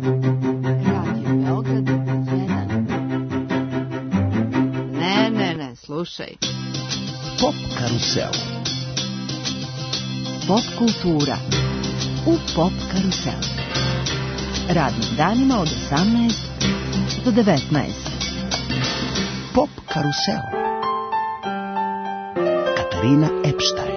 Beograd 1. Ne, slušaj. Pop karusel. Pop kultura u Pop karusel. Radnim danima od 18 do 19. Pop karusel. Katarina Epstein.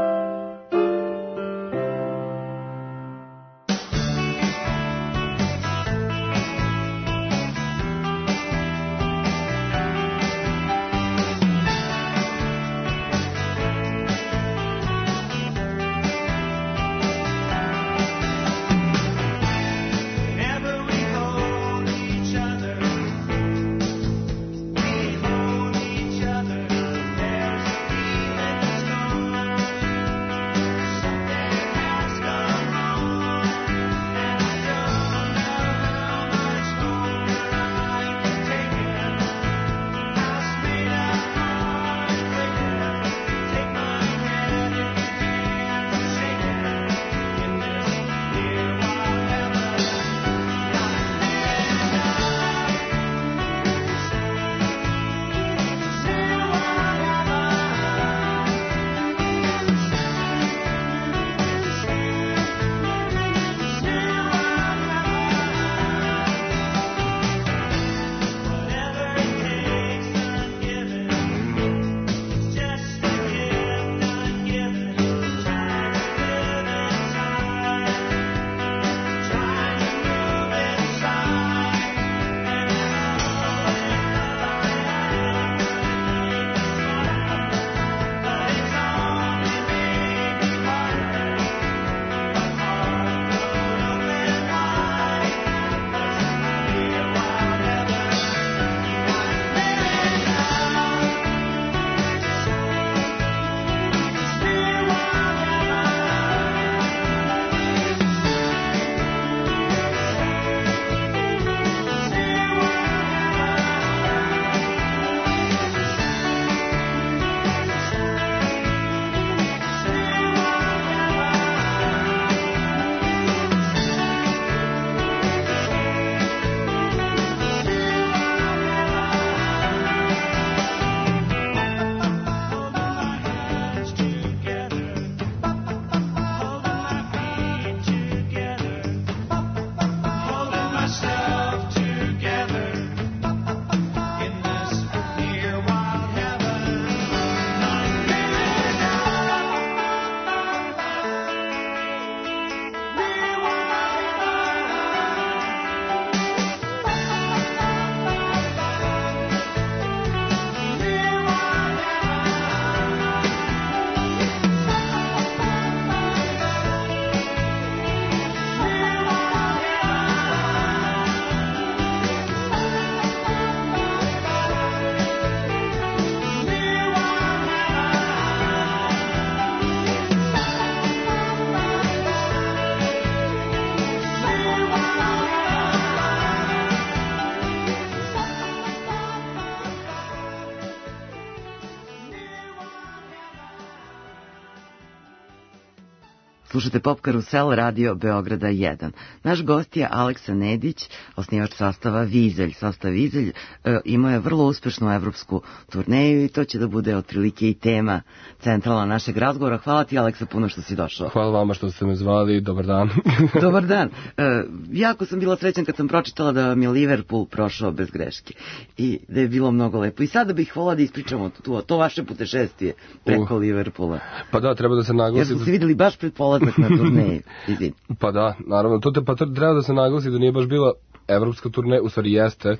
Slušate Pop karusel, radio Beograda 1. Naš gost je Aleksa Nedić, osnivač sastava Vizelj. Sastav Vizelj imao je vrlo uspešnu evropsku turneju i to će da bude otprilike i tema centralna našeg razgovora. Hvala ti, Aleksa, puno što si došao. Hvala vama što ste me zvali. Dobar dan. Dobar dan. Jako sam bila srećan kad sam pročitala da vam je Liverpool prošao bez greške i da je bilo mnogo lepo. I sada bih volila da ispričamo to vaše putešestvije preko Liverpoola. Pa da, treba da se naglasi. Jer smo se videli baš pred polazak na turneju. Pa da, naravno. Treba da se naglasi da nije baš bila evropska turneja, u stvari jeste,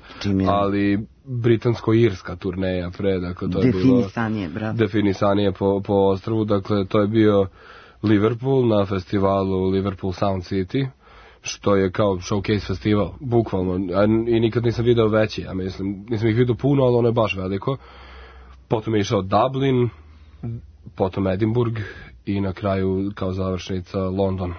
ali britansko-irska turneja pre, dakle to je bilo definisanije po ostrvu, dakle to je bio Liverpool na festivalu Liverpool Sound City, što je kao showcase festival, bukvalno, i nikad nisam video veći, ja mislim, nisam ih vidio puno, ali ono je baš veliko. Potom je išao Dublin, potom Edinburgh i na kraju kao završnica London.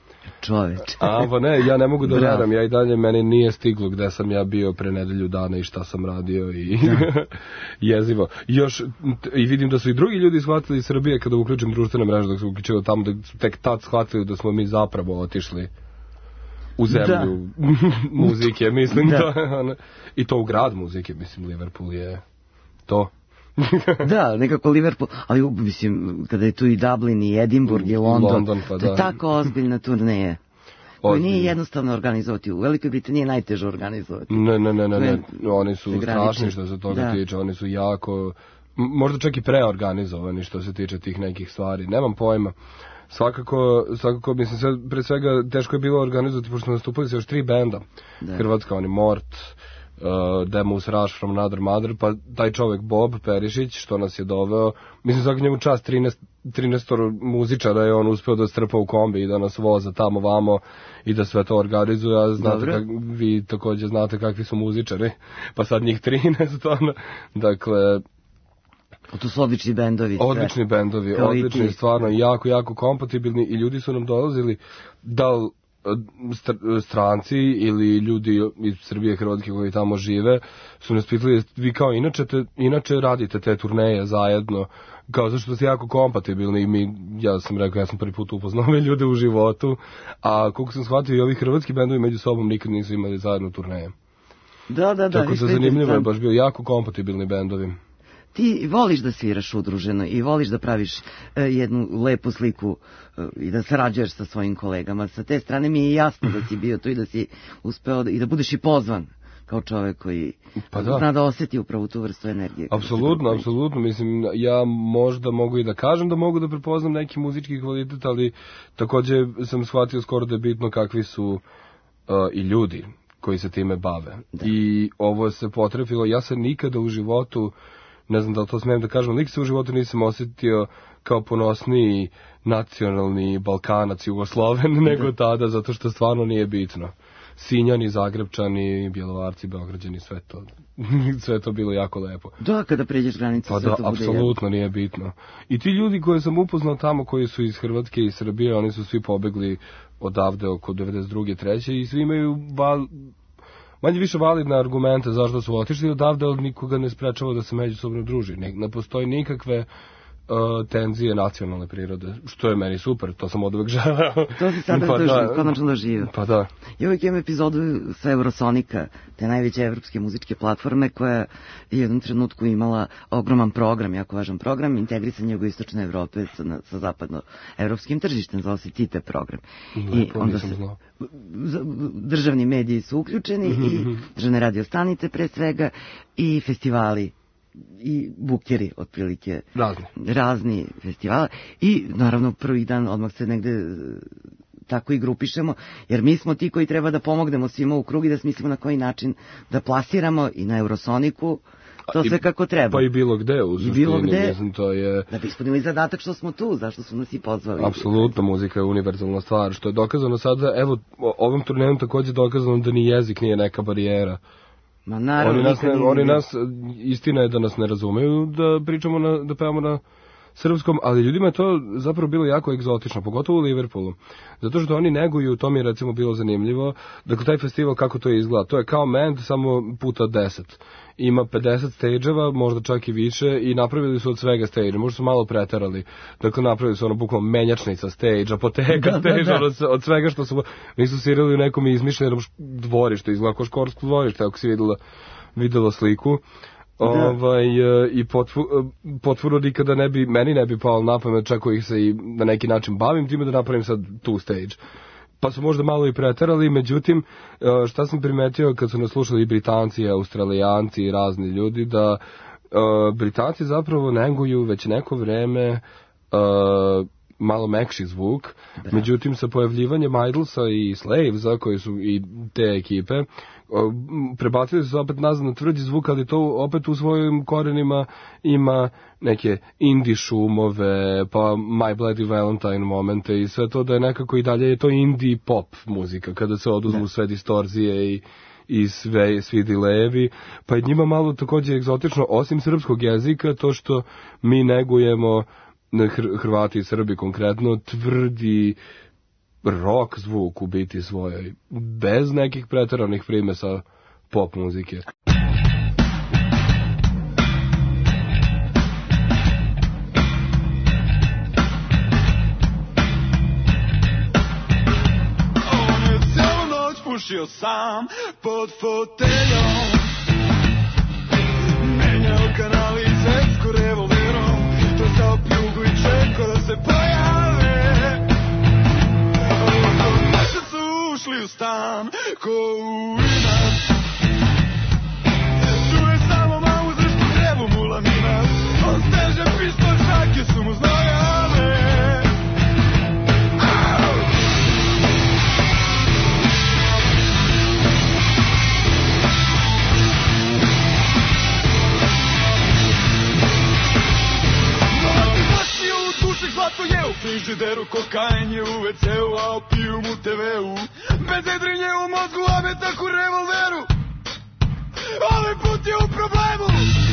Čoveč. Pa ne, ja ne mogu da veram, ja i dalje, meni nije stiglo gde sam ja bio pre nedelju dana i šta sam radio i jezivo. Još, i vidim da su i drugi ljudi shvatili iz Srbije kada uključim društvene mreže, dok su uključili tamo, da su tek tad shvatili da smo mi zapravo otišli u zemlju muzike, mislim da. I to u grad muzike, mislim, Liverpool je to. Da, nekako Liverpool, ali mislim, kada je tu i Dublin, i Edinburgh, i London, pa to je tako ozbiljna turneja. Koji nije jednostavno organizovati. U Velikoj Britaniji je najteže organizovati. Ne. Oni su strašni što se toga tiče. Oni su jako, možda čak i preorganizovani što se tiče tih nekih stvari. Nemam pojma. Svakako mislim, sve, pre svega teško je bilo organizovati, pošto smo nastupili se još 3 benda. Hrvatska, oni Mort, Demus Rush from Another Mother, pa taj čovek Bob Perišić što nas je doveo, mislim svaki njemu čast 13 muzičara je on uspeo da strpa u kombi i da nas voza tamo vamo i da sve to organizuje, a znate vi takođe znate kakvi su muzičari, pa sad njih 13, ono, dakle... To su odlični bendovi. Odlični, stvarno, jako kompatibilni i ljudi su nam dolazili, da li stranci ili ljudi iz Srbije, Hrvatske koji tamo žive, su nas pitali, vi kao inače radite te turneje zajedno, kao zašto ste jako kompatibilni i ja sam rekao, ja sam prvi put upoznao ove ljude u životu, a koliko sam shvatio i ovi hrvatski bendovi među sobom nikad nisu imali zajedno turneje. Da. Tako da zanimljivo je baš bio, jako kompatibilni bendovi. Ti voliš da sviraš udruženo i voliš da praviš jednu lepu sliku i da sarađuješ sa svojim kolegama. Sa te strane mi je jasno da si bio tu i da si uspeo i da budeš i pozvan kao čovek koji zna da osjeti upravo tu vrstu energije. Apsolutno. Mislim, ja možda mogu i da kažem da mogu da prepoznam neki muzički kvalitet, ali takođe sam shvatio skoro da je bitno kakvi su i ljudi koji se time bave. I ovo se potrefilo. Ja se nikada u životu, ne znam da li to smijem da kažem, nikad se u životu nisam osjetio kao ponosniji nacionalni Balkanac, Jugosloven, nego tada, zato što stvarno nije bitno. Sinjani, Zagrebčani, Bjelovarci, Beograđani, sve to bilo jako lepo. Da, kada pređeš granicu, sve to bude apsolutno nije bitno. I ti ljudi koje sam upoznao tamo, koji su iz Hrvatske i Srbije, oni su svi pobegli odavde oko 92. 3. i svi imaju manje više validne argumente zašto su otišli odavde, ali nikoga ne sprečava da se međusobno druži. Ne postoji nikakve tenzije nacionalne prirode, što je meni super, to sam oduvek želeo. To si sada konačno doživio. Pa da. I uvijek imam epizodu sa Eurosonika, te najveće evropske muzičke platforme, koja je u jednom trenutku imala ogroman program, jako važan program, integrisanje jugoistočne Evrope sa zapadnoevropskim tržištem, zvao se TITE program. I onda se državni mediji su uključeni i državne radio stanice pre svega i festivali i bukeri, otprilike razni festivali i naravno prvi dan odmah se negde tako i grupišemo, jer mi smo ti koji treba da pomognemo svima u krug i da smislimo na koji način da plasiramo i na Eurosoniku to sve kako treba. Pa i bilo gde u suštini, mislim, to je... Da bi ispunili zadatak što smo tu, zašto su nas i pozvali. Apsolutno, muzika je univerzalna stvar, što je dokazano sada, evo, ovom turnejom takođe dokazano da ni jezik nije neka barijera. Oni nas, istina je da nas ne razumeju, da pričamo, da pevamo na srpskom, ali ljudima je to zapravo bilo jako egzotično, pogotovo u Liverpoolu. Zato što oni neguju, to mi je recimo bilo zanimljivo, dakle taj festival kako to izgleda, to je kao Mend samo puta 10. Ima 50 stage-eva, možda čak i više, i napravili su od svega stage, možda su malo preterali, dakle napravili su ono bukvalno menjačnica stage, apoteka stage, od svega što su, nisu svirali u nekom izmišljenom dvorištu, izgleda kao školsko dvorište, ako si videla sliku. I potpuno nikada meni ne bi pao na pamet, čak ih se i na neki način bavim time da napravim sad tu stage. Pa su možda malo i preterali, međutim, šta sam primetio kad su nas slušali i Britanci, Australijanci i razni ljudi, da Britanci zapravo neguju već neko vreme malo mekši zvuk, međutim sa pojavljivanjem Idlesa i Slavesa, koji su i te ekipe, prebacili su opet nazad na tvrđi zvuk, ali to opet u svojim korenima ima neke indie šumove, pa My Bloody Valentine momente i sve to, da je nekako i dalje je to indie pop muzika, kada se oduzmu sve distorzije i svi dilejevi, pa je njima malo takođe egzotično, osim srpskog jezika, to što mi negujemo, Hrvati i Srbi konkretno, tvrdi rock zvuk u biti svojoj, bez nekih preteranih primesa pop muzike. On je celu noć pušio sam pod foteljom, menjao kanali svetsku revolverom, trosao pljugu i čekao da se pojave. Ovako su ušli u stan ko u inac, čuje samo mamu zašto trebu mu laminac, on steže pištolj, šake su mu znojave. Zlato je u frižideru, kokain je u WC-u, a opijum u TV-u, bezedrinje u mozgu, a metak u revolveru. Ovaj put je u problemu.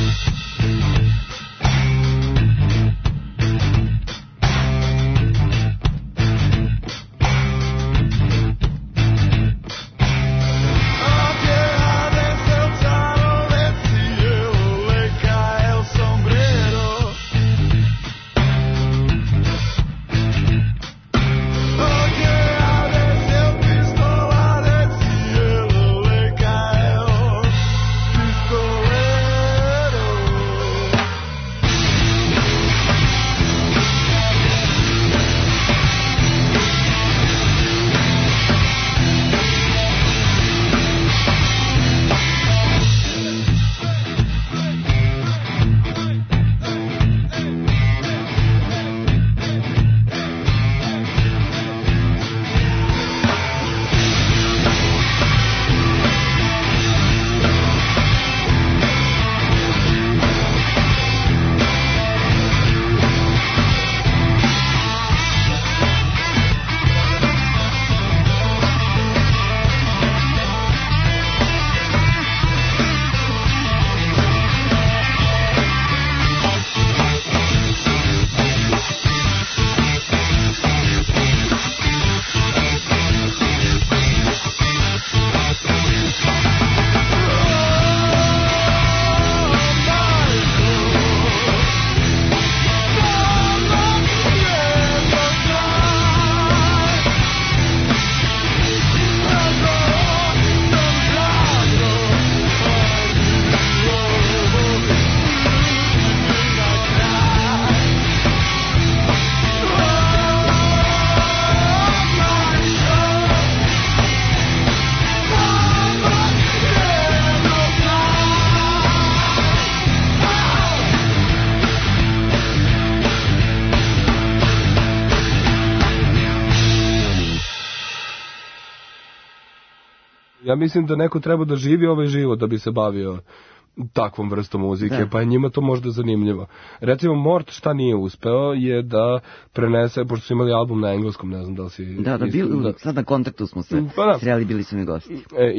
Ja mislim da neko treba da živi ovaj život da bi se bavio takvom vrstom muzike, da. Pa je njima to možda zanimljivo. Recimo, Mort šta nije uspeo je da prenese, pošto su imali album na engleskom, ne znam da li si... Da, sad na kontaktu smo se sreli, bili su mi gosti.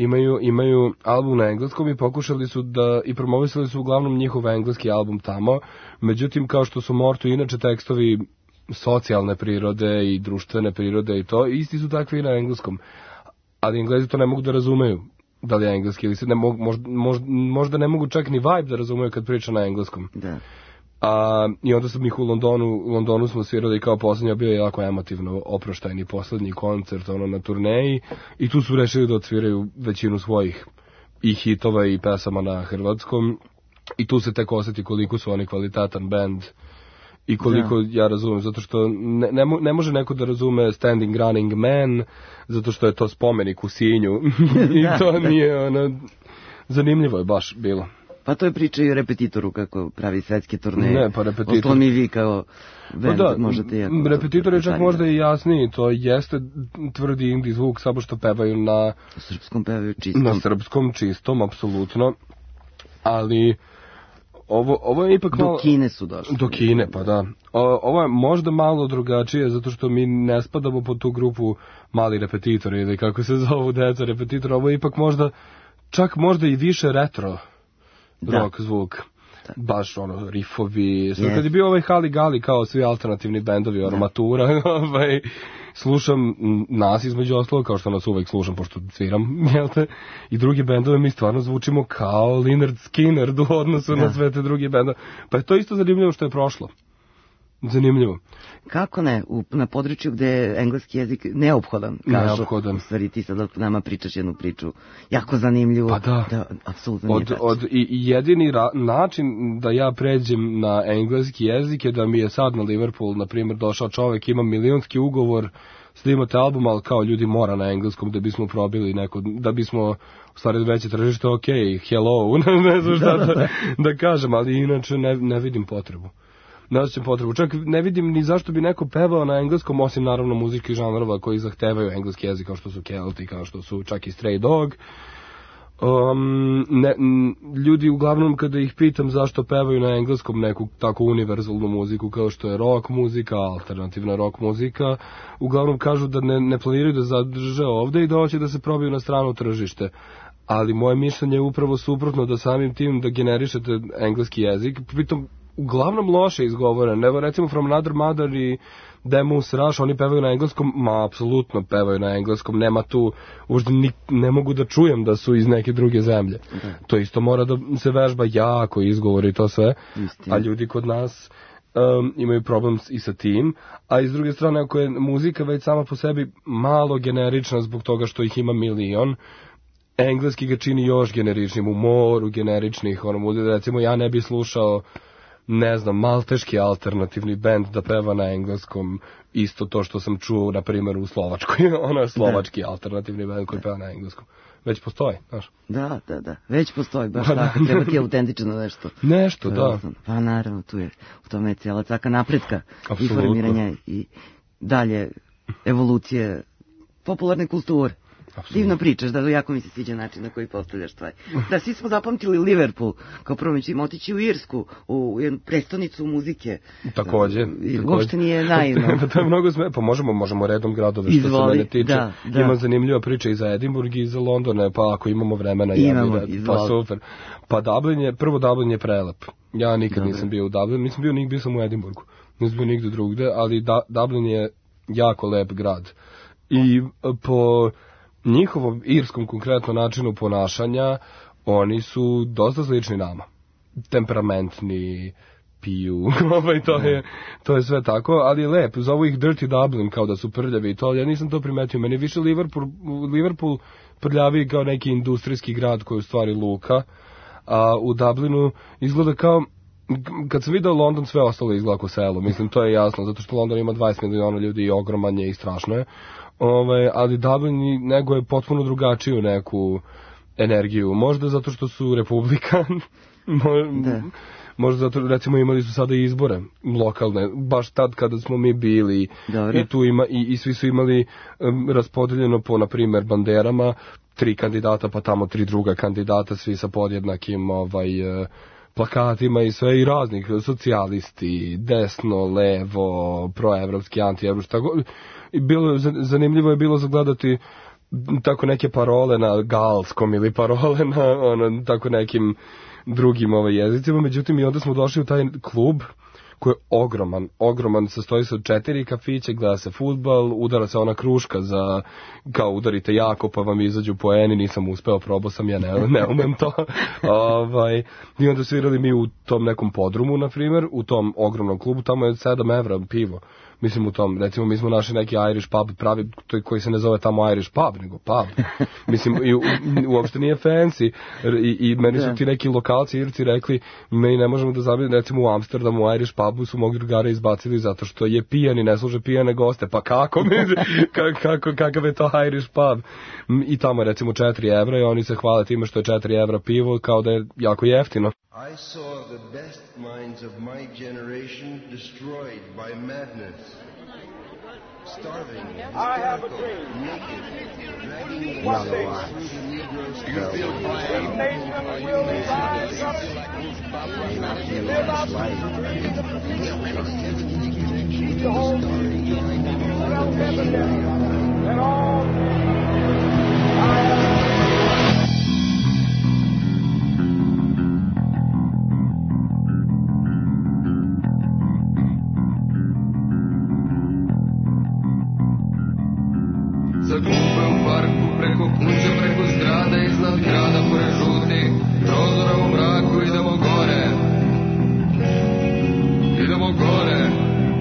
Imaju album na engleskom i pokušali su da, i promovisali su uglavnom njihov engleski album tamo, međutim, kao što su Mortu inače tekstovi socijalne prirode i društvene prirode i to, isti su takvi i na engleskom. Ali Englezi to ne mogu da razumeju, da li je engleski ili se, možda ne mogu čak ni vibe da razumeju kad priča na engleskom. Da. I onda sam ih u Londonu smo svirali kao poslednja, bio je jako emotivno oproštajni poslednji koncert na turneji i tu su rešili da odsviraju većinu svojih i hitova i pesama na hrvatskom i tu se tek osjeti koliko su oni kvalitetan band i koliko ja razumem, zato što ne može neko da razume Standing Running Man, zato što je to spomenik u Sinju i to nije zanimljivo je baš bilo. Pa to je priča i o Repetitoru kako pravi svetske turneje. Ne, pa Repetitor... Oslo mi vi kao band možete jako... Repetitor je čak možda i jasniji, to jeste tvrdi indie zvuk, samo što pevaju na... Srpskom pevaju čistom. Na srpskom čistom, apsolutno, ali... Ovo je ipak malo... Do Kine su došli. Do Kine, pa da. Ovo je možda malo drugačije, zato što mi ne spadamo pod tu grupu mali repetitori, ili kako se zovu deca repetitora. Ovo je ipak čak možda i više retro rock zvuk. Da. Baš riffovi. Kad je bio ovaj Hali Gali kao svi alternativni bendovi, Armatura, slušam nas između ostalog, kao što nas uvek slušam, pošto sviram, jel te? I drugi bendove mi stvarno zvučimo kao Lynyrd Skynyrd u odnosu na sve te drugi bendove. Pa je to isto zanimljivo što je prošlo. Zanimljivo. Kako ne, na području gde je engleski jezik neophodan, kažu. U stvari ti sad nama pričaš jednu priču jako zanimljivu. Pa da apsolutno nije tačno. I jedini način da ja pređem na engleski jezik je da mi je sad na Liverpool, na primjer, došao čovek, ima milionski ugovor, snimate album, ali kao ljudi mora na engleskom da bismo probili neko, da bismo u stvari veće tržište, ok, hello, ne znam šta da kažem, ali inače ne vidim potrebu. Ne osjećam potrebu. Čak ne vidim ni zašto bi neko pevao na engleskom, osim naravno muzičkih žanrova koji zahtevaju engleski jezik, kao što su Kelti, kao što su čak i Stray Dog. Ljudi uglavnom kada ih pitam zašto pevaju na engleskom neku tako univerzalnu muziku kao što je rock muzika, alternativna rock muzika, uglavnom kažu da ne planiraju da zadrže ovde i da hoće da se probiju na strano tržište. Ali moje mišljenje je upravo suprotno, da samim tim da generišete engleski jezik, pritom uglavnom loše izgovoren. Evo recimo From Another Mother i Demus Rush, oni pevaju na engleskom, apsolutno pevaju na engleskom, nema tu, užda ne mogu da čujem da su iz neke druge zemlje. To isto mora da se vežba jako izgovor i to sve, a ljudi kod nas imaju problem i sa tim, a iz druge strane ako je muzika već sama po sebi malo generična zbog toga što ih ima milion, engleski ga čini još generičnim, u moru generičnih, recimo ja ne bi slušao, ne znam, malteški alternativni bend da peva na engleskom, isto to što sam čuo, na primjer, u Slovačkoj, ono je slovački alternativni bend koji peva na engleskom. Već postoji, znaš. Da, već postoji, baš tako, treba ti autentično nešto. Nešto, da. Pa naravno, u tome je cijela caka napretka i formiranja i dalje evolucije popularne kulture. Divno pričaš, da jako mi se sviđa način na koji postavljaš stvari. Da, svi smo zapamtili Liverpool, kao prvo ćemo otići u Irsku, u jednu prestonicu muzike. Takođe. Uopšte nije naivno. To je mnogo pa možemo redom gradove što se mene tiče. Ima zanimljiva priča i za Edinburgh i za Londone, pa ako imamo vremena, pa super. Pa Dublin je prelep. Ja nikad nisam bio u Dublinu, bio sam u Edinburghu, nisam bio nigde drugde, ali Dublin je jako lep grad. I po njihovom irskom konkretno načinu ponašanja, oni su dosta slični nama. Temperamentni, piju, to je sve tako, ali je lep. Zovu ih Dirty Dublin, kao da su prljavi i to, ali ja nisam to primetio. Meni više Liverpool prljaviji kao neki industrijski grad koji je u stvari luka, a u Dublinu izgleda kao, kad sam vidio London, sve ostalo izgleda kao selo. Mislim, to je jasno, zato što London ima 20 miliona ljudi i ogroman je i strašno je. Ali Dublin nego je potpuno drugačiju neku energiju. Možda zato što su republikan, možda zato, recimo, imali su sada izbore lokalne, baš tad kada smo mi bili. Dobre. I tu i svi su imali raspodeljeno po, na primjer, banderama, 3 kandidata, pa tamo 3 druga kandidata, svi sa podjednakim plakatima i sve, i raznih, socijalisti, desno, levo, proevropski, antievropski, tako. Zanimljivo je bilo zagledati tako neke parole na galskom ili parole na tako nekim drugim jezicima, međutim i onda smo došli u taj klub koji je ogroman, sastoji se od 4 kafića, gleda se fudbal, udara se ona kruška za, kao udarite jako pa vam izađu poeni, nisam uspeo, probao sam, ja ne umem to. I onda svirali mi u tom nekom podrumu, na primjer, u tom ogromnom klubu, tamo je 7 evra pivo. Mislim, u tom, recimo, mi smo našli neki Irish pub pravi, koji se ne zove tamo Irish pub, nego pub. Mislim, uopšte nije fancy. I meni su ti neki lokalci Irci rekli, mi ne možemo da zabavimo, recimo u Amsterdamu, u Irish pubu su mog drugara izbacili zato što je pijan i ne služe pijane goste. Pa kako? Kakav je to Irish pub? I tamo je recimo 4 evra i oni se hvale time što je 4 evra pivo, kao da je jako jeftino. I saw the best minds of my generation destroyed by madness. Starving, hysterical, naked, dragging one day through the Negro scout. You feel brave? Are you amazing? Live out the whole self-evident that all Za klupe u parku, preko kuće, preko zgrada, iznad grada, pored žutih prozora u mraku, idemo gore.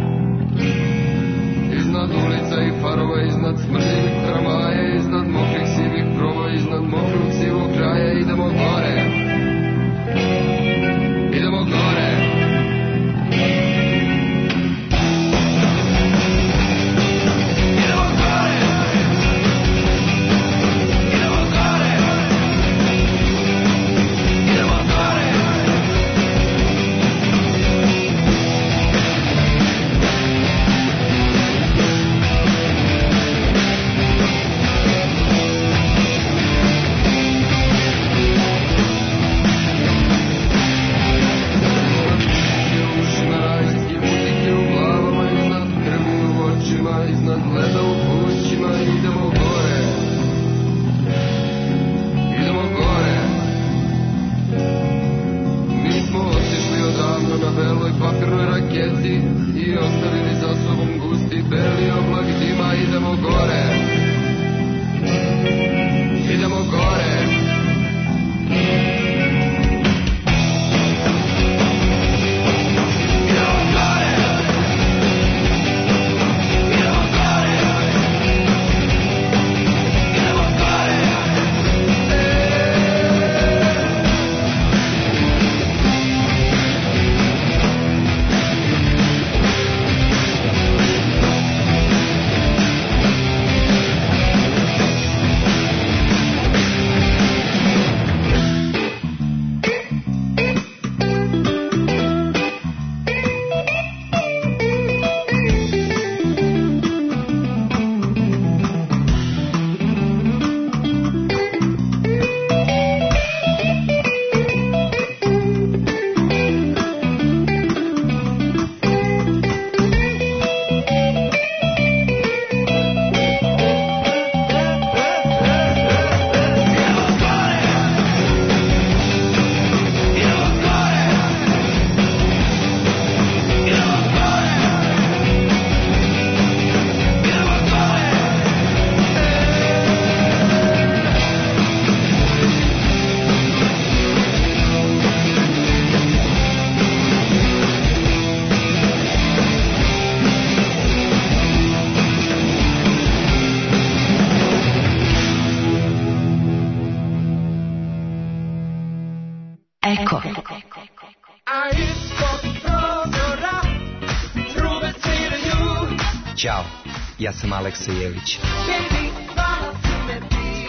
Eko. A ispod prozora trube sviraju. Ćao, ja sam Aleksa Jelić. Baby, hvala si me ti.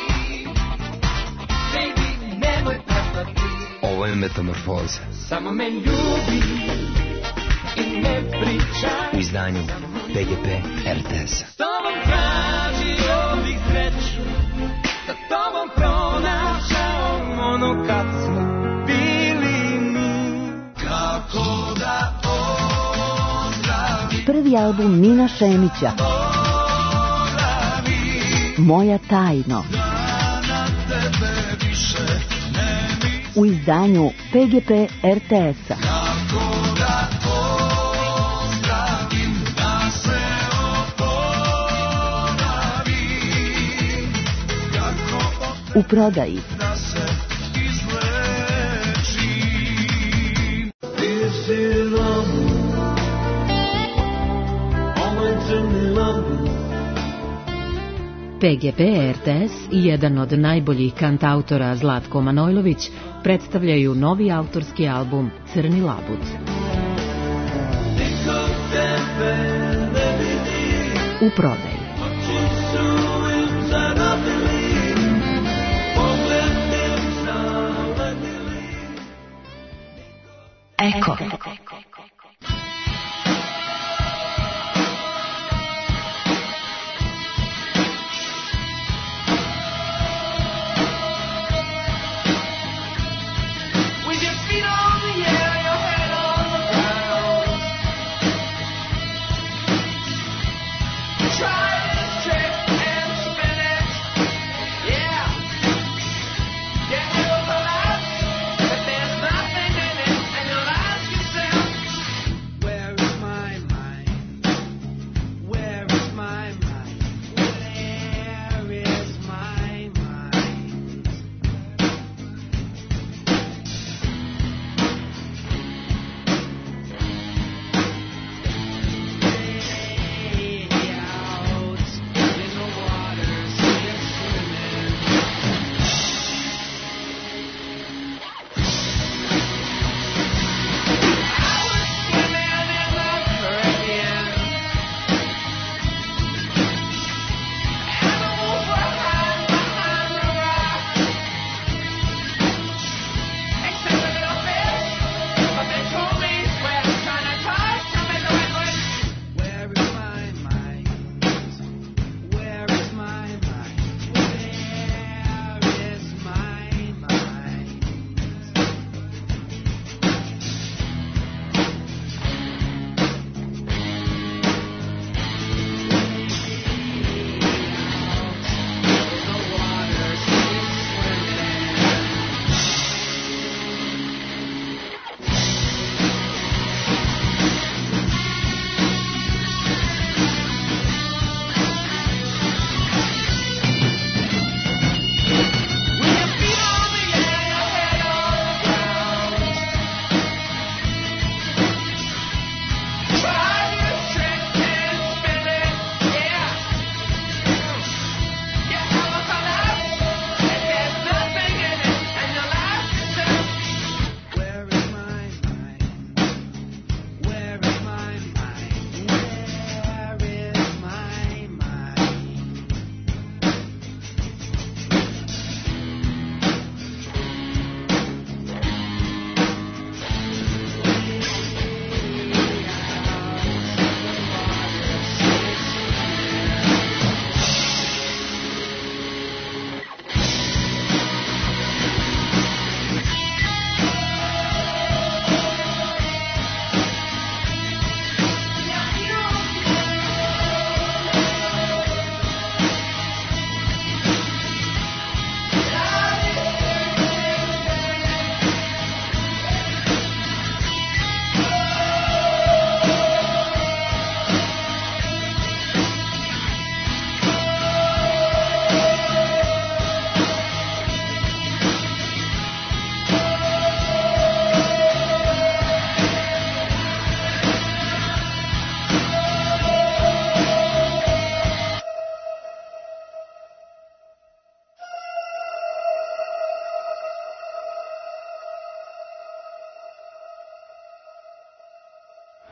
Baby, nemoj propati. Ovo je Metamorfoza. Samo me ljubi i ne pričaj. U izdanju PGP RTS-a. S tobom tražio bih sreću, sa tobom pronašao ono kad smo bili mi. Kako da ozdravim. Prvi album Mina Šemića. Moja tajno. U izdanju PGP RTS-a. U prodaji. PGP RTS i jedan od najboljih kantautora Zlatko Manojlović predstavljaju novi autorski album Crni labud. U prodaji. Eko. Yeah,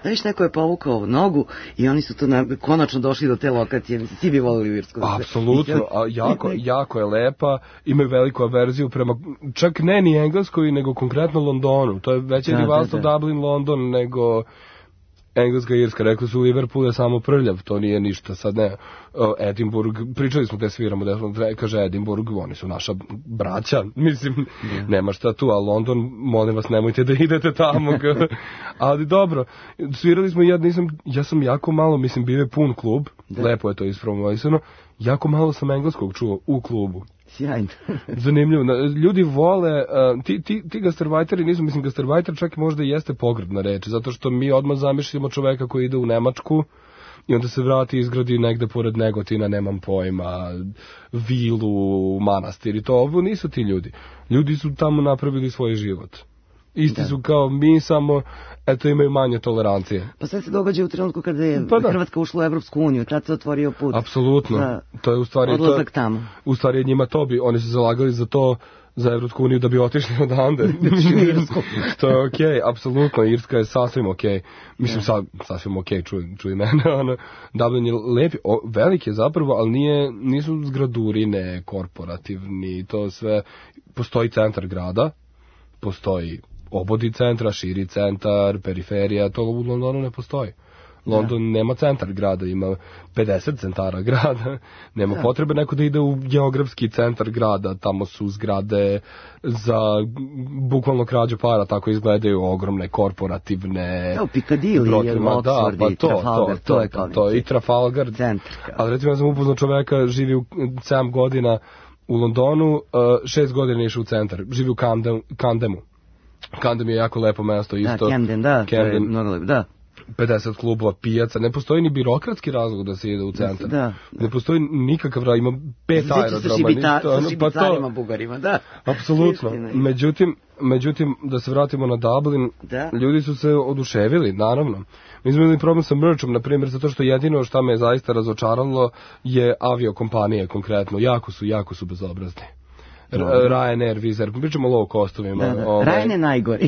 Znaš, neko je povukao nogu i oni su to konačno došli do te lokacije. Mislim, svi bi volili u Irsku. Apsolutno, a jako je lepa, imaju veliku averziju prema, čak ne ni Engleskoj, nego konkretno Londonu. To je veće rivalstvo Dublin, London, nego Engleska i Irska. Rekli su Liverpool je samo prljav, to nije ništa, sad ne. Edinburgh, pričali smo te sviramo, kaže Edinburgh, oni su naša braća, mislim, nema šta tu, a London, molim vas, nemojte da idete tamo. Ali dobro, svirali smo, ja sam jako malo, mislim, bio je pun klub, lepo je to ispromovisano, jako malo sam engleskog čuo u klubu. Sjajno. Zanimljivo. Ljudi vole, ti gastarbajteri nisu, mislim, gastarbajter čak možda i jeste pogrdna reč, zato što mi odmah zamišljamo čoveka koji ide u Nemačku i onda se vrati i izgradi negde pored Negotina, nemam pojma, vilu, manastir i to. Ovo nisu ti ljudi. Ljudi su tamo napravili svoj život. Isti su kao mi, samo eto imaju manje tolerancije. Pa sve se događa u trenutku kada je Hrvatska ušla u Evropsku uniju, tad se otvorio put. Apsolutno. To je u stvari odlazak tamo. U stvari njima to bi, oni su zalagali za to, za Evropsku uniju da bi otišli odande. To je okej, apsolutno, Irska je sasvim okej. Mislim, sasvim okej, čuj mene. Dublin je lepi, velik je zapravo, ali nisu zgradurine, korporativni, to sve. Postoji centar grada, postoji obodi centra, širi centar, periferija, to u Londonu ne postoji. London nema centar grada, ima 50 centara grada, nema potrebe neko da ide u geografski centar grada, tamo su zgrade za bukvalno krađu para, tako izgledaju ogromne korporativne... U Piccadilly, Oxford i Trafalgar, to je kao to, i Trafalgar centar. Ali recimo ja sam upoznao čoveka, živi u 7 godina u Londonu, 6 godina je išao u centar, živi u Camdenu. Camden je jako lepo mesto isto. Camden, to je mnogo lepo, 50 klubova, pijaca, ne postoji ni birokratski razlog da se ide u centar. Ne postoji nikakav, ima 5 aerodroma. Sa šibicarima, Bugarima, apsolutno. Međutim, da se vratimo na Dublin, ljudi su se oduševili, naravno. Mi smo imali problem sa merchom, na primjer, zato što jedino što me zaista razočaralo je aviokompanije konkretno. Jako su bezobrazni. Ryanair, Wizz Air, pričamo o low costovima. Ryan je najgori.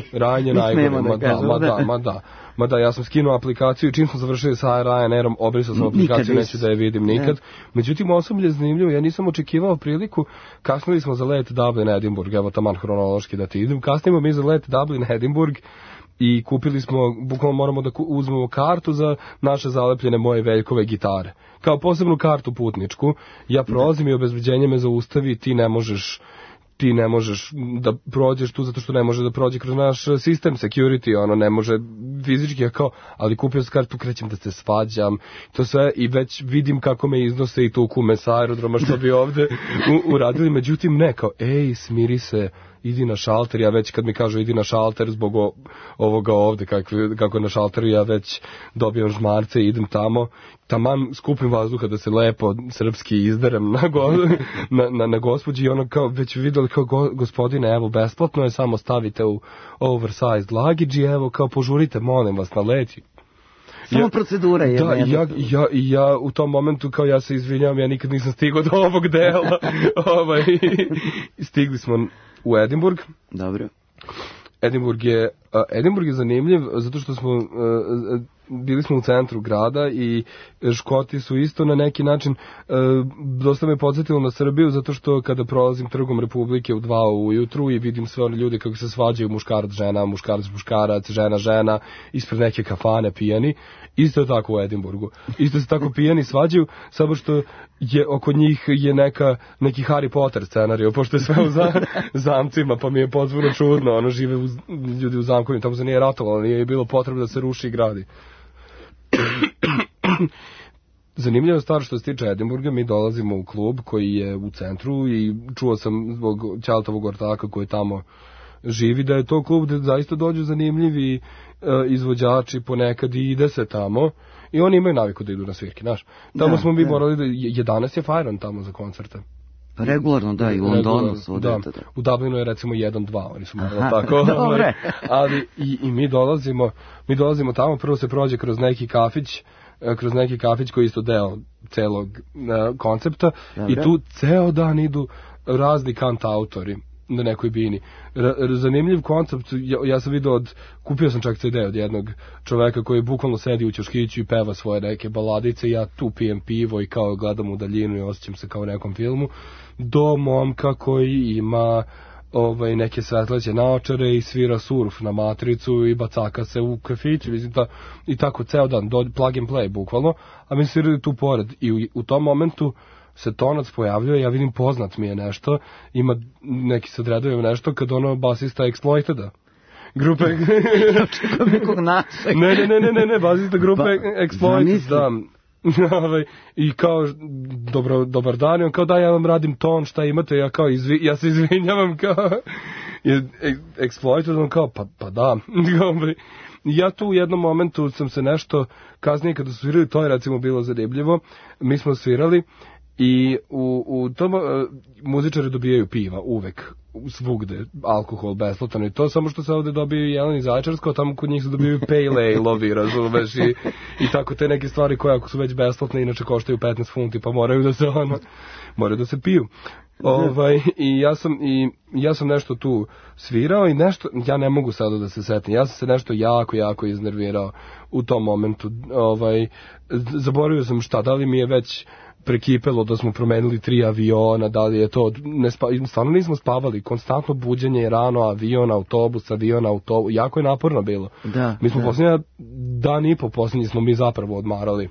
Ma da, ja sam skinuo aplikaciju i čim smo završili sa Ryanairom, obrisao sam aplikaciju, neću da je vidim nikad. Međutim, osoblje je zanimljivo, ja nisam očekivao priliku, kasnili smo za let Dublin-Edinburgh, evo taman hronološki da ti idem, kasnimo mi za let Dublin-Edinburgh i kupili smo, bukvalno moramo da uzmemo kartu za naše zalepljene moje Veljkove gitare. Kao posebnu kartu putničku, ja prolazim i obezbeđenje me zaustavi, ti ne možeš da prođeš tu zato što ne može da prođe kroz naš sistem security, ne može fizički, ali kupio sam kartu, krećem da se svađam, to sve i već vidim kako me iznose i tuku me sa aerodroma što bi ovde uradili, međutim ne, smiri se, idi na šalter, ja već kad mi kažu idi na šalter zbog ovoga ovde, kako na šalteru ja već dobijam žmarce i idem tamo, taman skupim vazduha da se lepo srpski izderem na gospođi i ono već vidjeli gospodine, evo besplatno je, samo stavite u oversized luggage i evo požurite, molim vas, na leti. Samo procedura je. Ja u tom momentu ja se izvinjavam, ja nikad nisam stigao do ovog dela. Stigli smo u Edinburgh. Dobro. Edinburgh je zanimljiv zato što smo bili smo u centru grada i Škoti su isto na neki način dosta me podsjetilo na Srbiju zato što kada prolazim trgom Republike u 2 ujutru i vidim sve one ljude kako se svađaju, muškarac žena, muškarac, žena ispred neke kafane pijani, isto je tako u Edinburgu. Isto se tako pijani svađaju, samo što je oko njih je neki Harry Potter scenario, pošto je sve u zamcima, pa mi je potpuno čudno, žive ljudi u zamkovima, tamo se nije ratovalo, nije bilo potrebe da se ruši i gradi. Zanimljiva stvar što se tiče Edinburga, mi dolazimo u klub koji je u centru i čuo sam zbog Ćaltovog ortaka koji tamo živi da je to klub gde zaista dođu zanimljivi izvođači, ponekad i ide se tamo i oni imaju naviku da idu na svirke, znaš. Tamo smo mi morali 11 je fajran tamo za koncerte. Regularno, i u Londonu su u Dublinu je recimo 1-2, oni su malo tako. Ali i mi dolazimo tamo, prvo se prođe kroz neki kafić koji je isto deo celog koncepta. I tu ceo dan idu razni kantautori. na nekoj bini. Zanimljiv koncept, ja sam vidio kupio sam čak CD od jednog čoveka koji bukvalno sedi u ćoškiću i peva svoje neke baladice, ja tu pijem pivo i kao gledam u daljinu i osjećam se kao u nekom filmu, do momka koji ima neke svetleće naočare i svira surf na matricu i bacaka se u kafić, i tako ceo dan, plug and play bukvalno, a mi svirali tu pored i u tom momentu se tonac pojavljuje, ja vidim poznat mi je nešto, ima neki sad redovima nešto, kad basista Exploiteda. Grupe... Očekam nekog našeg. Ne, basista grupe Exploited, da. I kao, dobar dan, i on kao da ja vam radim ton, šta imate, ja se izvinjavam, kao, Exploited, on kao, pa da, ja tu u jednom momentu sam se nešto, kasnije kada su svirali, to je recimo bilo zanimljivo, mi smo svirali, i u tom muzičari dobijaju piva uvek, svugde, alkohol besplatan i to, samo što se ovde dobiju Jelen i Zaječarsko, tamo kod njih se dobijaju pale ale-ovi, razumeš, i tako te neke stvari koje ako su već besplatne inače koštaju 15 funti pa moraju da se piju. I ja sam nešto tu svirao i nešto, ja ne mogu sada da se setim, ja sam se nešto jako iznervirao u tom momentu, zaboravio sam šta, da li mi je već prekipelo da smo promenili 3 aviona, da li je to, stvarno nismo spavali, konstantno buđenje, rano, avion, autobus, jako je naporno bilo. Mi smo posljednja dan i po posljednji smo mi zapravo odmarali.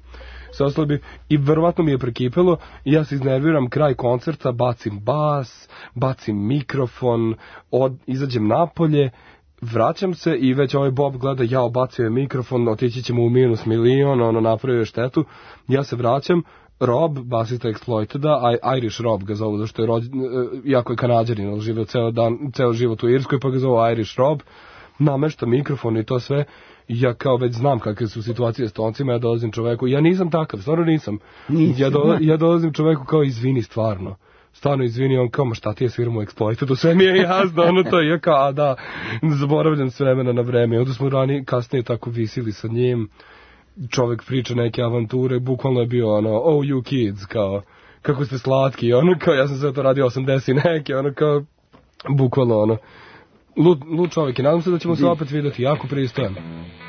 I verovatno mi je prekipelo i ja se iznerviram kraj koncerta, bacim bas, bacim mikrofon, izađem napolje, vraćam se i već ovaj Bob gleda, ja bacio je mikrofon, otići ćemo u -1.000.000, napravio je štetu, ja se vraćam, Rob, basista Exploiteda, Irish Rob ga zovu, zašto je jako je Kanadjanin, živio ceo život u Irskoj, pa ga zovu Irish Rob, namešta mikrofon i to sve, i ja kao već znam kakve su situacije s toncima, ja dolazim čoveku, ja nisam takav, stvarno nisam, ja dolazim čoveku kao izvini stvarno izvini, on kao, ma šta ti je, sviram u Exploitedu, sve mi je jasno, to je kao, da, zaboravljam s vremena na vreme, onda smo kasnije tako visili sa njim, čovek priča neke avanture, bukvalno je bio oh you kids, kao, kako ste slatki, kao, ja sam sve to radio 80 neke, kao, bukvalno, lud čovek, i nadam se da ćemo se opet vidjeti, jako pristojan.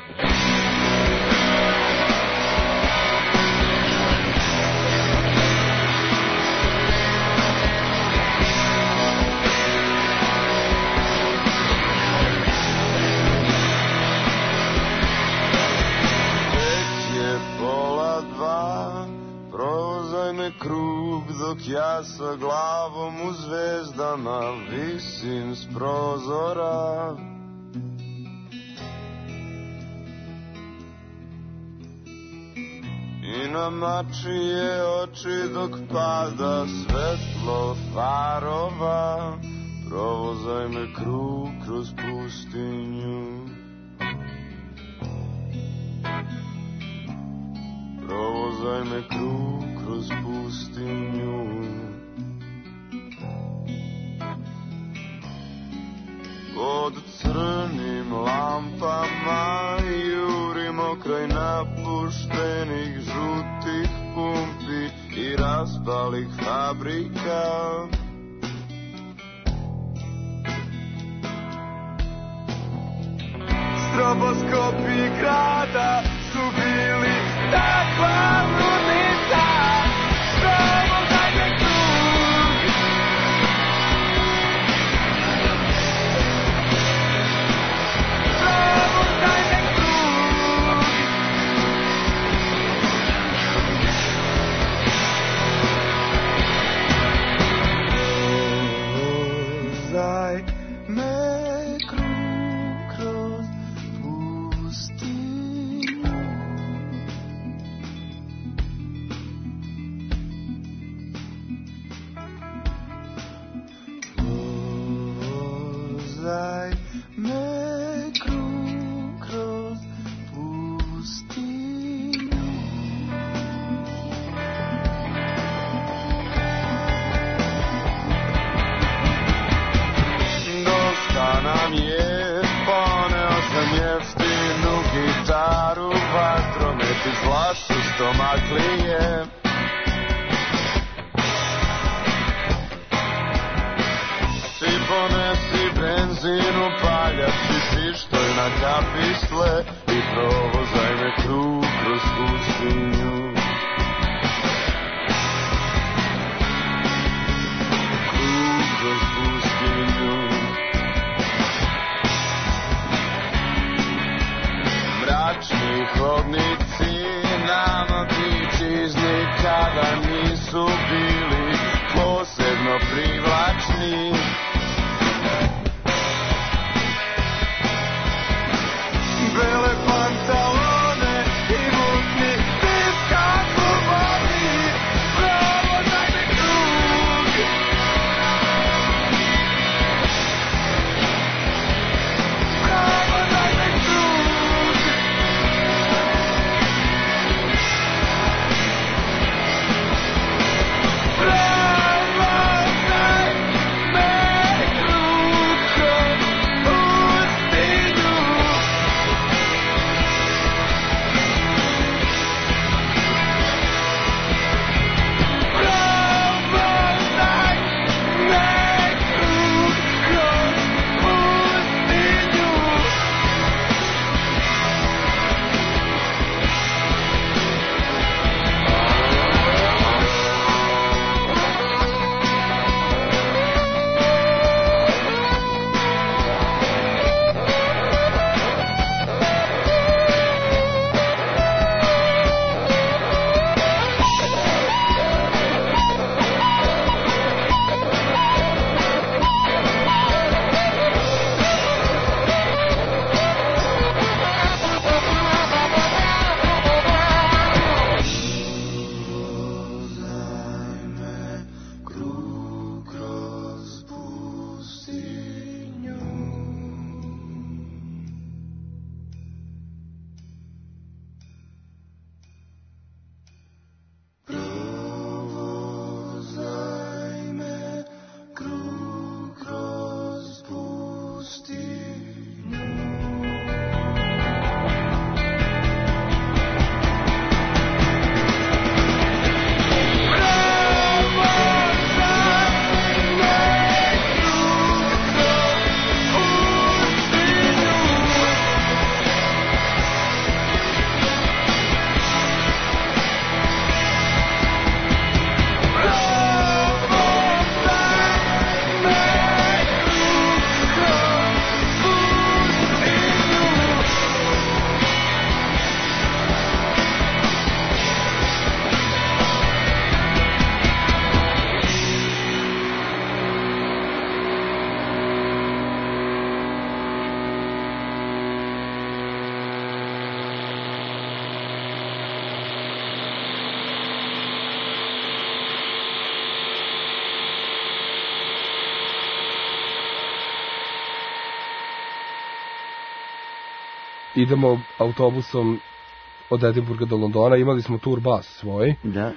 Dok ja sa glavom u zvezdama visim s prozora, i namačije oči dok pada svetlo farova, provozaj me krug kroz pustinju, provozaj me krug kroz pustinju. Pod crnim lampama jurimo kraj napuštenih žutih pumpi i raspalih fabrika. Stroboskopi grada su bili takva ludnica. Provozaj me krug, provozaj me krug, provozaj me krug kroz pustinju. Provozaj me krug kroz pustinju. Dosta nam je, poneo sam jeftinu gitaru, vatromet i flašu stomaklije. Si poneo streljači pištolj na kapisle i provozaj me krug kroz pustinju. Krug kroz pustinju. Mračni hodnici, nanotići nikada nisu bili posebno privlačni. Bele pantalone i mutni piska slobodni, provozaj me krug. Provozaj me krug. Provozaj me krug kroz pustinju. Idemo autobusom od Edinburga do Londona, imali smo tur bus svoj. Da.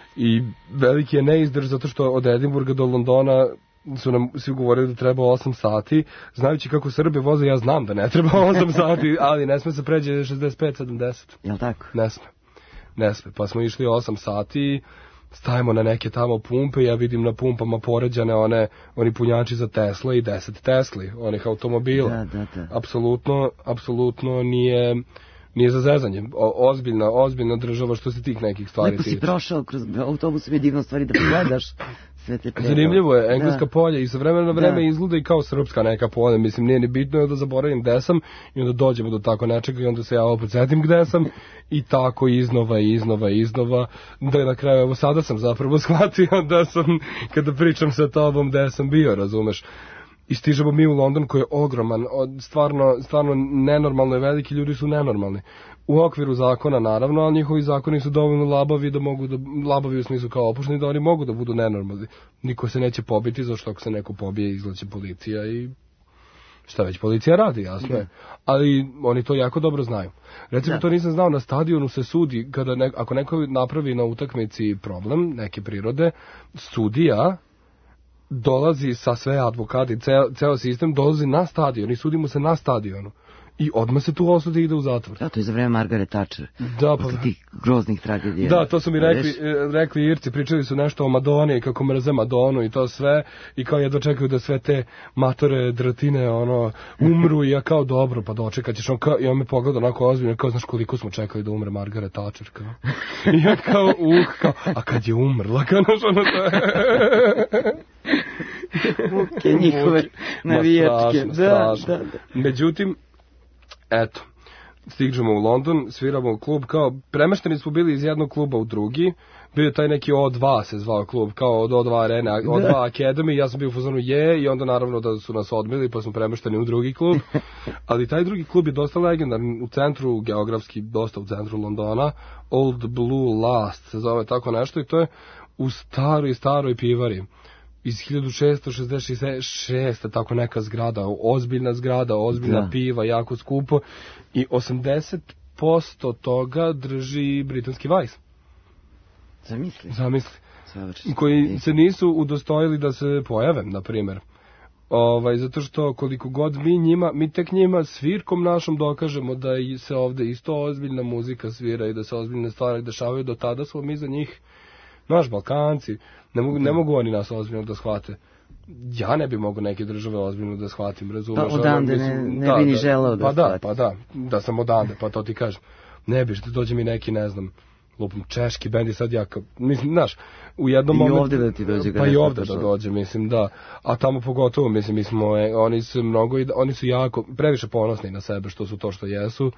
I veliki je neizdrž zato što od Edinburga do Londona su nam svi govorili da treba 8 sati. Znajući kako Srbe voze, ja znam da ne treba 8 sati, ali ne sme se pređe 65-70. Jel' tako? Ne sme. Pa smo išli 8 sati, stavimo na neke tamo pumpe, ja vidim na pumpama poređane oni punjači za Tesla i 10 Tesli, onih automobila. Da. Apsolutno nije za zezanje. Ozbiljna država što se tih nekih stvari tiče. Lepo si prošao kroz autobus, je divno stvari da pogledaš. Zanimljivo je, engleska polja i sa vremena na vreme izgleda i kao srpska neka polja, mislim nije ni bitno da zaboravim gde sam i onda dođemo do tako nečega i onda se ja opet setim gde sam i tako iznova, da je na kraju, evo sada sam zapravo shvatio da sam, kada pričam sa tobom gde sam bio, razumeš. I stižemo mi u London koji je ogroman, stvarno nenormalno je veliki, ljudi su nenormalni. U okviru zakona naravno, ali njihovi zakoni su dovoljno labavi da mogu da, labavi u smislu kao opušteni, da oni mogu da budu nenormalni. Niko se neće pobiti, zašto ako se neko pobije izlaće policija i šta već policija radi, jasno je. Ali oni to jako dobro znaju. Recimo to nisam znao, na stadionu se sudi, ako neko napravi na utakmici problem neke prirode, sudija dolazi sa sve advokati, ceo sistem dolazi na stadion i sudimo se na stadionu. i odmah se tu osudi i ide u zatvor. Da, to je za vreme Margaret Thatcher. Da, posle tih groznih tragedija. Da, to su mi rekli Irci, pričali su nešto o Madoni, kako mrze Madonu i to sve, i kao jedva čekaju da sve te matore dratine umru, i ja kao dobro, pa dočekat ćeš, i on me pogleda onako ozbiljno, kao znaš koliko smo čekali da umre Margaret Thatcher, kao. I ja kao, a kad je umrla, kao naš ono to muke njihove navijačke. Strašno. Međutim, eto, stižemo u London, sviramo u klub, kao premešteni smo bili iz jednog kluba u drugi, bio je taj neki O2 se zvao klub, kao od O2 Arena, O2 Academy, ja sam bio u fazonu i onda naravno da su nas odmili, pa smo premešteni u drugi klub, ali taj drugi klub je dosta legendarn, u centru, geografski, dosta u centru Londona, Old Blue Last se zove tako nešto, i to je u staroj pivari. Iz 1666. tako neka zgrada, ozbiljna piva, jako skupo, i 80% toga drži britanski Vice. Zamisli. Koji se nisu udostojili da se pojave, na primjer. Zato što koliko god mi tek njima svirkom našom dokažemo da se ovde isto ozbiljna muzika svira i da se ozbiljne stvari dešavaju, do tada smo mi za njih, naš Balkanci, ne mogu oni nas ozbiljno da shvate. Ja ne bi mogu neke države ozbiljno da shvatim, razumeš? Pa odande ne bi ni želeo da shvati. Pa da sam odande, pa to ti kažem. Ne bi, što dođe mi neki, ne znam, lupom češki bend i sad ja kao, mislim, znaš, u jednom momentu... I ovde da ti dođe. Pa i ovde da dođe, mislim, da. A tamo pogotovo, mislim, oni su jako, previše ponosni na sebe što su to što jesu.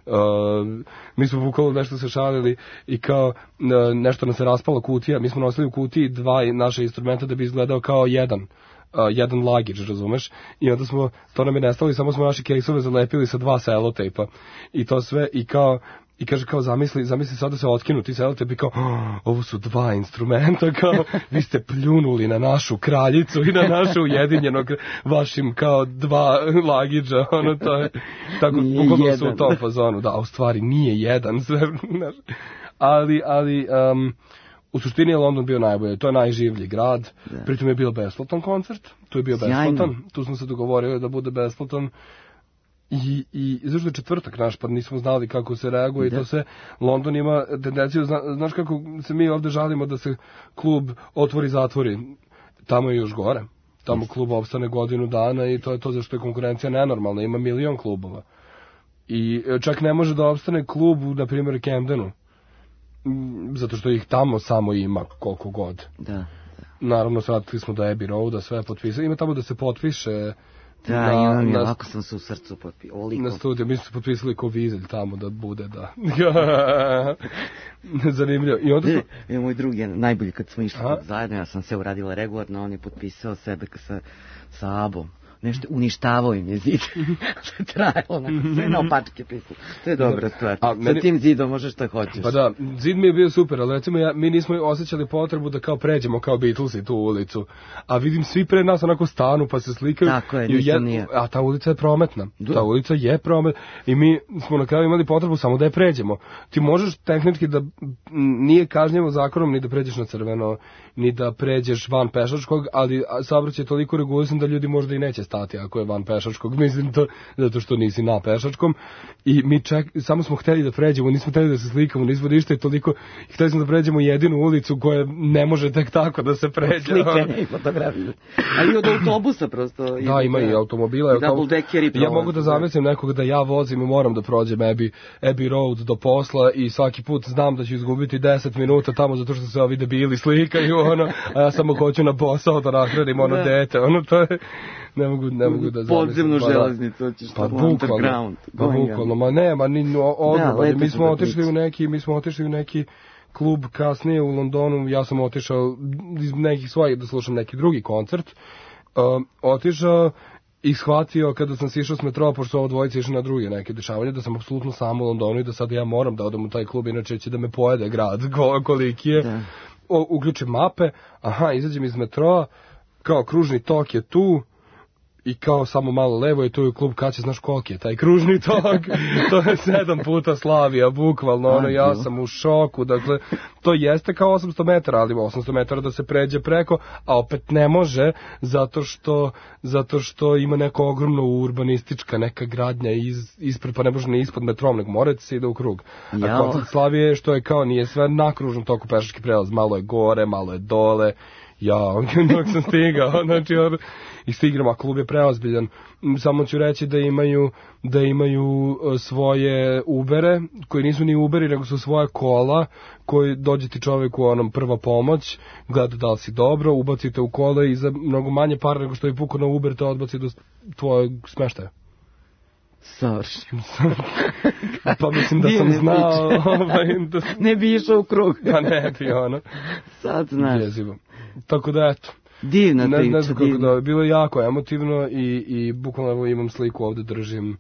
Mi smo bukvalno nešto se šalili i kao nešto nam se raspala kutija, mi smo nosili u kutiji 2 naše instrumenta da bi izgledao kao jedan lagić, razumeš? I onda to nam je nestalo i samo smo naše kejsove zalepili sa 2 selotejpa. I to sve, i kaže kao zamisli sad da se otkinu ti selotejp i kao, ovo su 2 instrumenta, kao vi ste pljunuli na našu kraljicu i na našu ujedinjenog vašim kao 2 lagiđa, to je tako, pogodno su u tom fazonu, da, u stvari nije jedan, sve, ali u suštini je London bio najbolje, to je najživlji grad, pritom je bio besplatan koncert, tu smo se dogovorili da bude besplatan, i zašto je četvrtak naš, pa nismo znali kako se reaguje, i to se, London ima tendenciju, znaš kako se mi ovde žalimo da se klub zatvori, tamo je još gore, tamo klub opstane godinu dana i to je to zašto je konkurencija nenormalna, ima 1 milion klubova, i čak ne može da opstane klub, na primjer, Camdenu, zato što ih tamo samo ima koliko god. Naravno, shvatili smo da Abbey Road, sve potpisali, ima tamo da se potpiše. Da, imam je, ovako sam se u srcu potpisao. Na studiju, mi smo se potpisali ko Vizelj tamo da bude, da. Zanimljivo. Moj drugi, najbolji kad smo išli zajedno, ja sam se uradila regularno, on je potpisao sebe sa Abom. Nešto uništavao im je zid. To je trajalo, sve na opačke pisalo. To je dobra stvar. Sa tim zidom možeš šta hoćeš. Pa da, zid mi je bio super, ali recimo mi nismo osjećali potrebu da kao pređemo kao Beatlesi tu ulicu. A vidim svi pre nas onako stanu pa se slikaju. Tako je, nisam nije. A ta ulica je prometna. Ta ulica je prometna. I mi smo na kraju imali potrebu samo da je pređemo. Ti možeš tehnički da nije kažnjivo zakonom ni da pređeš na crveno, ni da pređeš van pešačkog, ali saobraćaj je toliko regulisan da ljudi možda i neće stati ako je van pešačkog, mislim to, zato što nisi na pešačkom, i mi samo smo hteli da pređemo, nismo hteli da se slikamo, nismo ništa, i toliko hteli smo da pređemo jedinu ulicu koja ne može tek tako da se pređe. Slikanje i fotografije. A i od autobusa prosto. Da, ima i automobila. Ja mogu da zamislim nekog da ja vozim i moram da prođem Abbey Road do posla i svaki put znam da ću izgubiti 10 minuta tamo zato što se ovi debili slikaju, a ja samo hoću na posao da nahranim dete, to je... Ne mogu da zamislim. Podzemnu železnicu, hoćeš underground. Pa bukvalno, mi smo otišli u neki klub kasnije u Londonu, ja sam otišao iz nekih svojih da slušam neki drugi koncert, otišao i shvatio kada sam sišao s metroa, pošto ovo dvojice išli na druge neke dešavanje, da sam apsolutno sam u Londonu i da sada ja moram da odem u taj klub, inače će da me pojede grad koliki je. Uključim mape, izađem iz metroa, kao kružni tok je tu, i kao samo malo levo je tu je klub Kaće, znaš koliki je taj kružni tok, to je 7 puta Slavija, bukvalno, ono, ja sam u šoku, dakle, to jeste kao 800 metara, ali 800 metara da se pređe preko, a opet ne može, zato što ima neko ogromno urbanistička neka gradnja ispred, pa ne može ni ispod metrom, nego morate se ide u krug. A koncept Slavije, što je kao, nije sve na kružnom toku pešački prelaz, malo je gore, malo je dole, dok sam stigao, znači, i stigram, a klub je preozbiljan. Samo ću reći da imaju svoje Ubere, koji nisu ni Uberi, nego su svoje kola, koji dođe ti čovjek u onom prva pomoć, gleda da li si dobro, ubacite u kola i za mnogo manje para nego što je puko na Uber, to odbaci do tvojeg smeštaja. Savršeno. Pa mislim da sam znao... Ne bi išao u krug. Pa ne bi, ono. Sad znaš. Jezivo. Tako da, eto. Divna priča, ne znam kako da, bilo je jako emotivno i bukvalno imam sliku ovde, držim.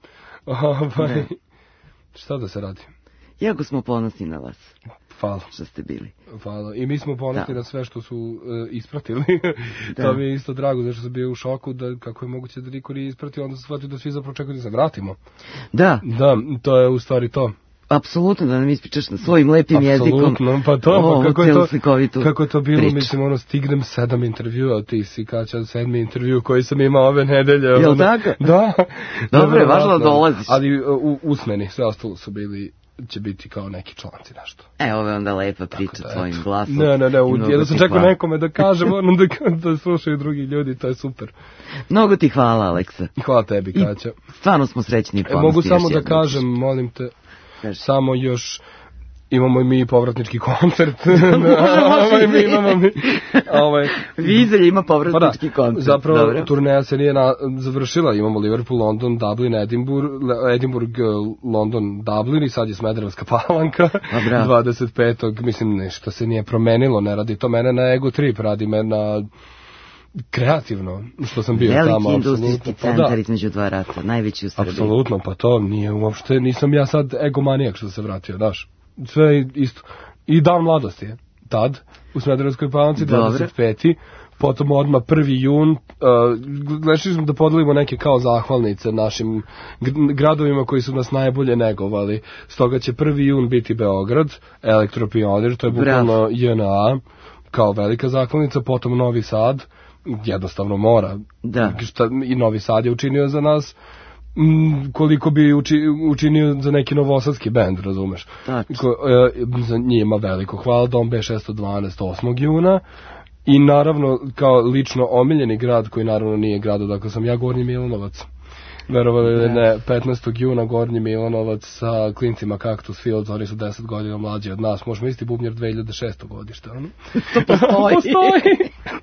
Šta da se radi? Jako smo ponosni na vas. Hvala. Što ste bili. Hvala. I mi smo ponosni na sve što su ispratili. To mi je isto drago, zato što sam bio u šoku da kako je moguće da niko nije ispratio, onda sam shvatio da svi zapravo čekaju da se vratimo. Da. Da, to je u stvari to. Apsolutno, da nam ispričaš na svojim lepim jezikom. Apsolutno, pa to, kako je to bilo, priču. Mislim, stignem 7 intervjua, ti si Kaća 7. intervju koji sam imao ove nedelje. Jel' tako? Da. Dobro je, važno da dolaziš. Ali usmeni, sve ostalo su bili, će biti kao neki članci, nešto. Ovo je onda lepa priča tvojim glasom. Ne, jedno sam čekao nekome da kažem, ono da slušaju drugi ljudi, to je super. Mnogo ti hvala, Aleksa. Hvala tebi, Kaća. Stvarno smo srećni i ponosni. Mogu samo da kažem, molim te, samo još imamo i mi povratnički koncert. Vizelj ima povratnički koncert. Zapravo turneja se nije završila, imamo Liverpool, London, Dublin, Edinburgh, London, Dublin i sad je Smederevska Palanka 25. Mislim, nešto se nije promenilo, ne radi to mene na ego trip, radi me na kreativno, što sam bio tamo. Veliki industrijski centar između dva rata, najveći u Srbiji. Apsolutno, pa to nije uopšte, nisam ja sad egomanijak što se vratio, daš. Sve isto. I dan mladosti je, tad, u Smederevskoj Palanci, 25. Potom odmah 1. jun, gledali smo da podelimo neke kao zahvalnice našim gradovima koji su nas najbolje negovali. Stoga će 1. jun biti Beograd, Elektropionir, to je bukvalno JNA, kao velika zahvalnica, potom Novi Sad, jednostavno mora. Da. I Novi Sad je učinio za nas koliko bi učinio za neki novosadski bend, razumeš? Za njima veliko hvala, Dom B612 8. juna i naravno kao lično omiljeni grad koji naravno nije grad odakle sam ja, Gornji Milanovac. Verovali ili ne, 15. juna Gornji Milanovac sa klincima Cactus Fields, oni su 10 godina mlađi od nas, možemo isti bubnjar 2006. godište. To postoji.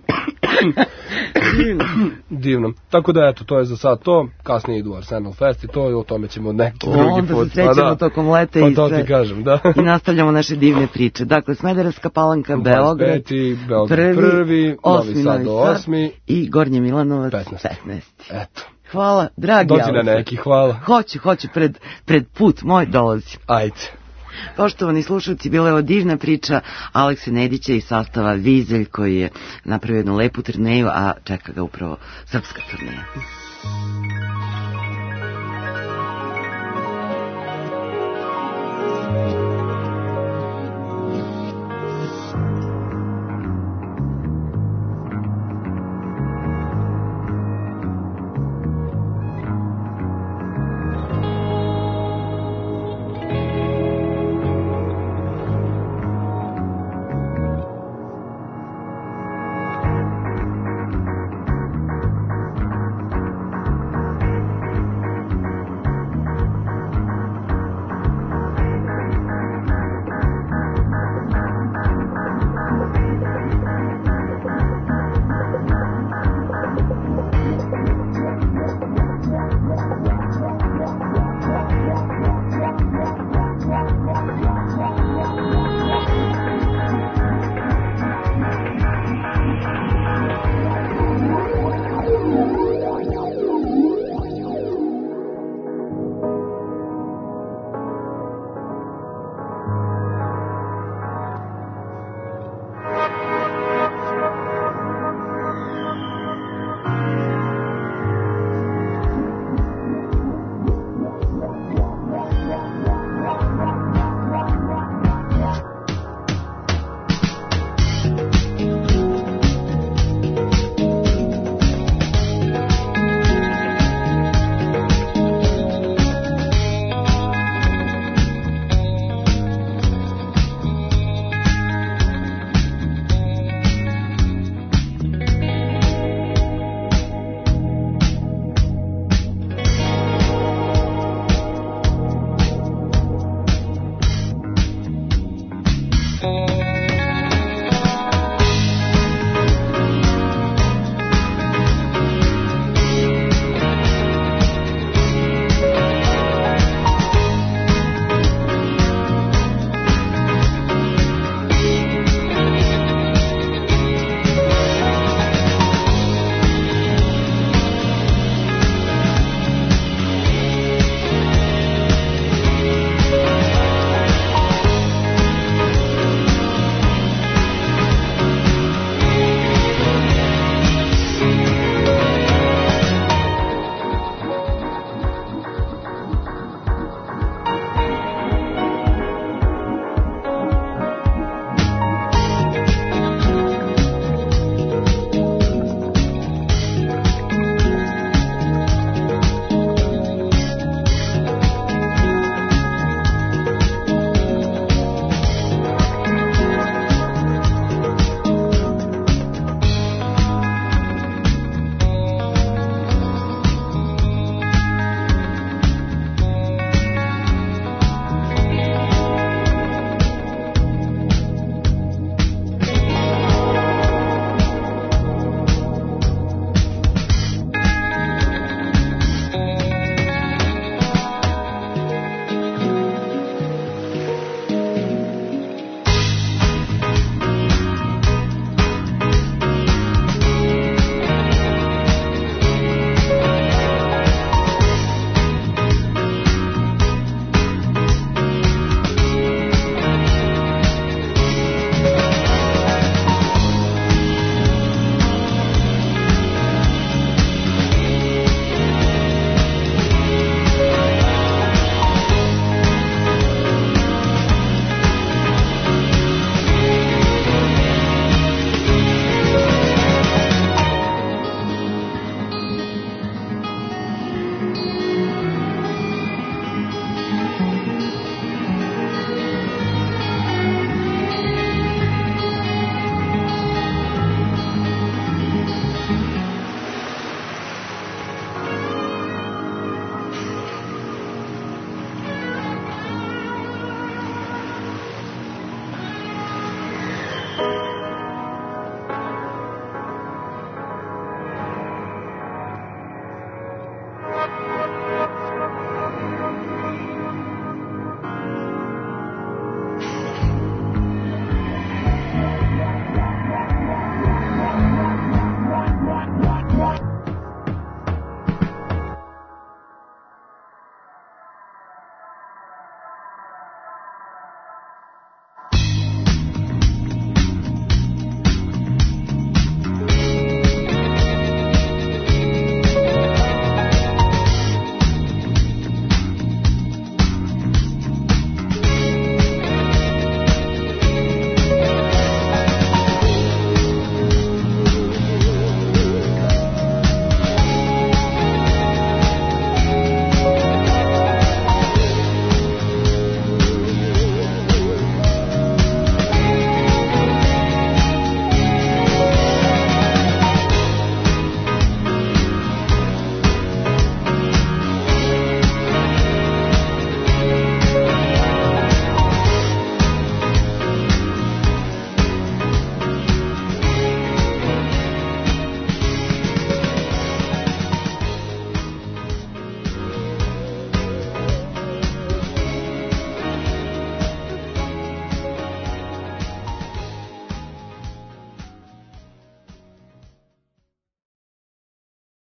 Divno. Tako da eto, to je za sad to, kasnije idu Arsenal Fest i to i o tome ćemo neki drugi put. Onda se srećemo tokom leta i to ti kažem, da. I nastavljamo naše divne priče. Dakle, Smederevska Palanka, Beograd, 1. Novi Sad 8. i Gornji Milanovac 15. Eto. Hvala, dragi Aleksa. Dođi na neki, hvala. Hoću, pred put moj dolazi. Ajde. Poštovani slušalci, bila je ovo divna priča Alekse Nedića iz sastava Vizelj koji je napravio jednu lepu turneju, a čeka ga upravo srpska turneja.